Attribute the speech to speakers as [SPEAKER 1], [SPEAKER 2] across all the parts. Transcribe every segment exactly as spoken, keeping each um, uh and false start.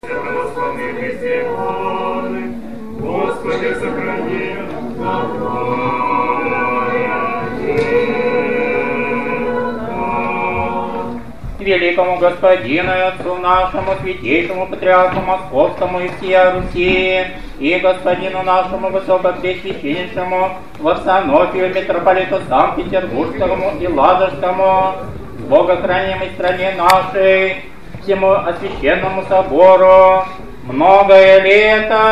[SPEAKER 1] Православные христианы, Господи, сохрани великому Господину и Отцу нашему, святейшему Патриарху Московскому и всея Руси, и Господину нашему Высокопреосвященнейшему Варсонофию, митрополиту Санкт-Петербургскому и Ладожскому, в богохранимой стране нашей, всему Освященному собору, многое лето.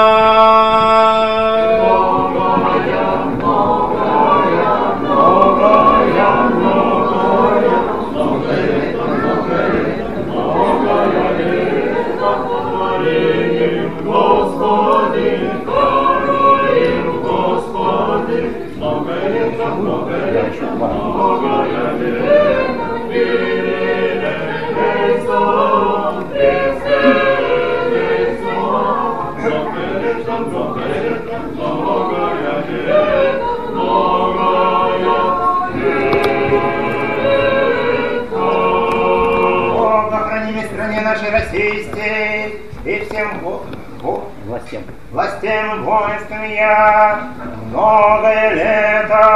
[SPEAKER 1] Многое, многое, многое, многое, многое лето, многое лето, многое лето, творим, Господи, творим, Господи, многое лето, многое лето, многое лето,
[SPEAKER 2] нашей российской и всем во... Во... властям. властям воинствам я многое лето.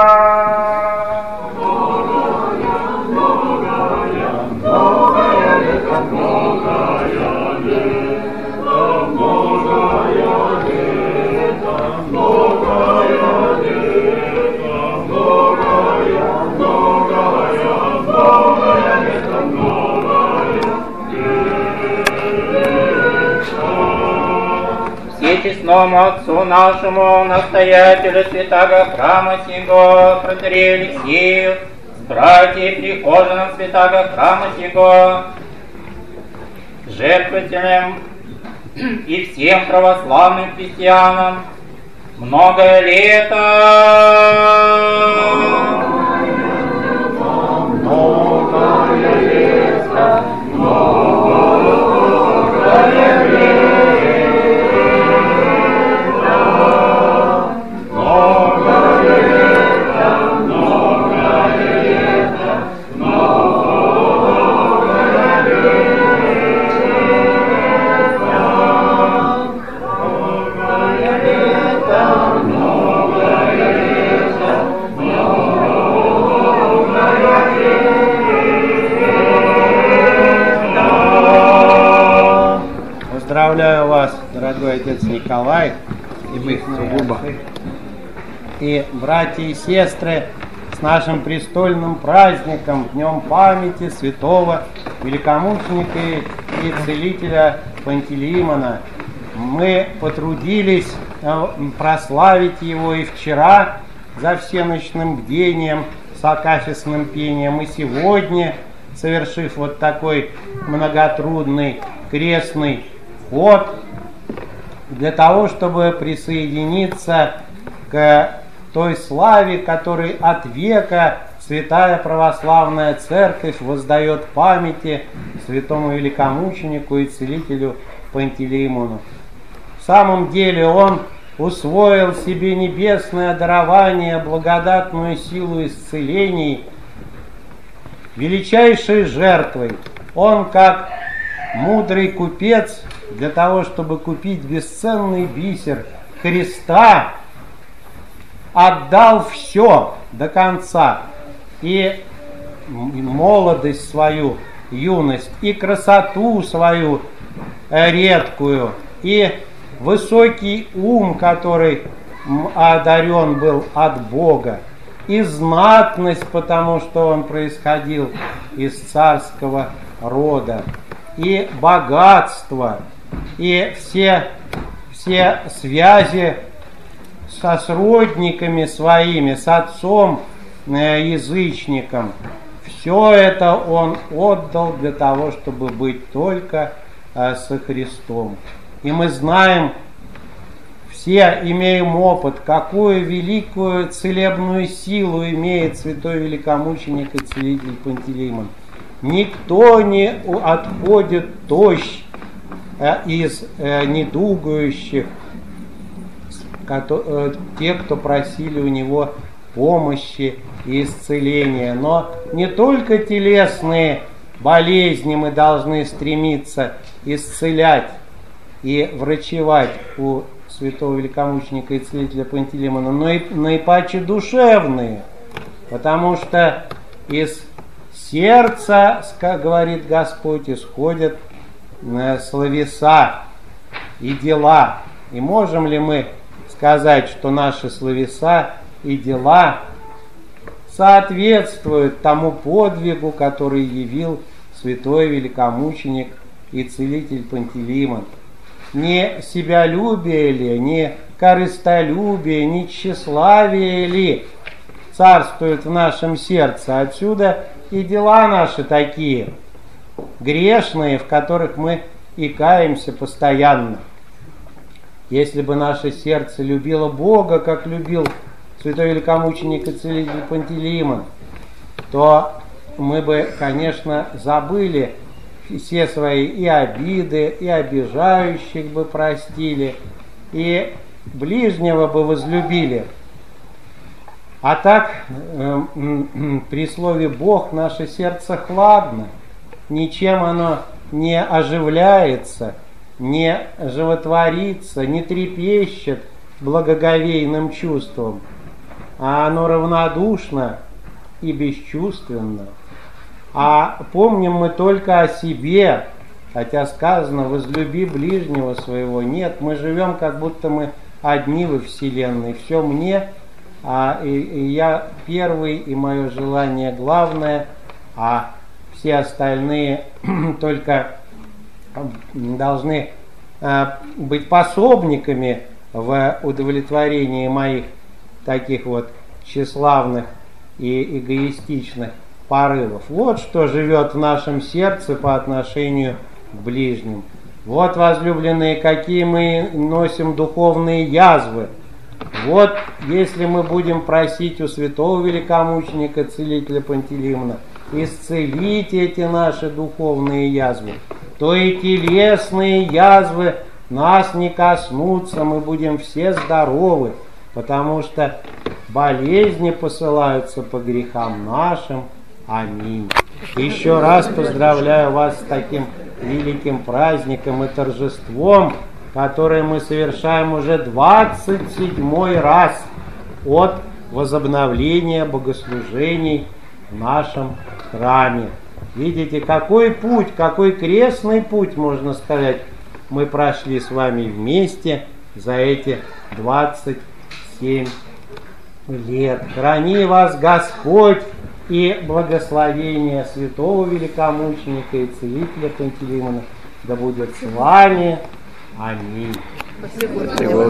[SPEAKER 2] Многое, многое, многое лето, многое лето, многое лето, многое лето, многое, многое, многое лето, многое.
[SPEAKER 3] Всечестному Отцу нашему, настоятелю святаго храма сего, протоиерею Алексею, с братьями прихожанам святаго храма сего, жертвователям и всем православным христианам, многое лето. Многое лето,
[SPEAKER 4] Поздравляю вас, дорогой отец Николай, и мы сугубо, и братья и сестры, с нашим престольным праздником, Днем памяти святого великомученика и целителя Пантелеимона. Мы потрудились прославить его и вчера за всеночным бдением, с акафистным пением, и сегодня, совершив вот такой многотрудный крестный ход, для того, чтобы присоединиться к той славе, которой от века Святая Православная Церковь воздает памяти святому великомученику и целителю Пантелеимону. В самом деле он усвоил себе небесное дарование, благодатную силу исцелений, величайшей жертвой. Он, как мудрый купец, для того, чтобы купить бесценный бисер Христа, отдал все до конца, и молодость свою, юность, и красоту свою редкую, и высокий ум, который одарен был от Бога, и знатность, потому что он происходил из царского рода, и богатство, и все, все связи со сродниками своими, с отцом э, язычником. Все это он отдал для того, чтобы быть только э, со Христом. И мы знаем, все имеем опыт, какую великую целебную силу имеет святой великомученик и целитель Пантелеимон. Никто не отходит тощ из недугающих, те, кто просили у него помощи и исцеления. Но не только телесные болезни мы должны стремиться исцелять, и врачевать у святого великомученика и целителя Пантелеймона, но и наипаче душевные, потому что из сердца, как говорит Господь, исходят словеса и дела. И можем ли мы сказать, что наши словеса и дела соответствуют тому подвигу, который явил святой великомученик и целитель Пантелеймон? Не себялюбие ли, не корыстолюбие, не тщеславие ли царствует в нашем сердце? Отсюда и дела наши такие грешные, в которых мы и каемся постоянно. Если бы наше сердце любило Бога, как любил святой великомученик и целитель Пантелеймон, то мы бы, конечно, забыли все свои и обиды, и обижающих бы простили, и ближнего бы возлюбили. А так, э, э, при слове «Бог» наше сердце хладно, ничем оно не оживляется, не животворится, не трепещет благоговейным чувством, а оно равнодушно и бесчувственно. А помним мы только о себе, хотя сказано «возлюби ближнего своего». Нет, мы живем, как будто мы одни во Вселенной. Все мне, а, и, и я первый, и мое желание главное, а все остальные только должны а, быть пособниками в удовлетворении моих таких вот тщеславных и эгоистичных порывов. Вот что живет в нашем сердце по отношению к ближним. Вот, возлюбленные, какие мы носим духовные язвы. Вот, если мы будем просить у святого великомученика, целителя Пантелеймона, исцелить эти наши духовные язвы, то и телесные язвы нас не коснутся, мы будем все здоровы, потому что болезни посылаются по грехам нашим. Аминь. Еще раз поздравляю вас с таким великим праздником и торжеством, которое мы совершаем уже двадцать седьмой раз от возобновления богослужений в нашем храме. Видите, какой путь, какой крестный путь, можно сказать, мы прошли с вами вместе за эти двадцать семь лет. Храни вас Господь, и благословение святого великомученика и целителя Пантелеймона да будет с вами. Аминь.
[SPEAKER 1] Спасибо.